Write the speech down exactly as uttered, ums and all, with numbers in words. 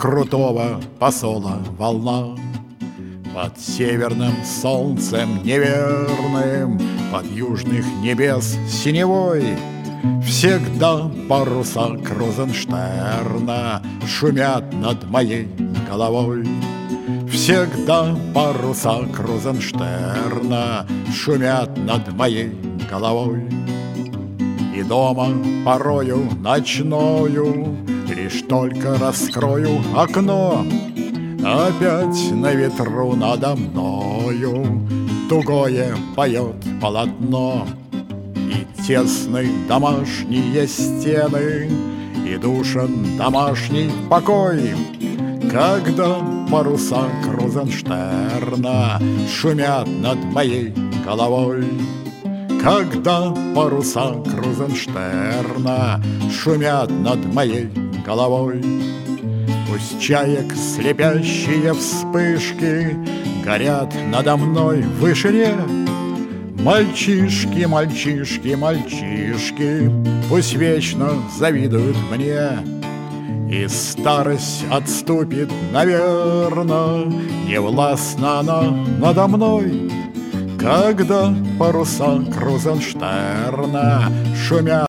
крутого посола волна. Под северным солнцем неверным, под южных небес синевой всегда паруса Крузенштерна шумят над моей головой. Всегда паруса Крузенштерна шумят над моей головой. И дома порою ночною лишь только раскрою окно, опять на ветру надо мною тугое поет полотно. И тесны домашние стены, и душен домашний покой, когда паруса Крузенштерна шумят над моей головой. Когда паруса Крузенштерна шумят над моей головой. Пусть чаек слепящие вспышки горят надо мной в вышине. Мальчишки, мальчишки, мальчишки пусть вечно завидуют мне. И старость отступит, наверно, не властна она надо мной, когда паруса Крузенштерна шумят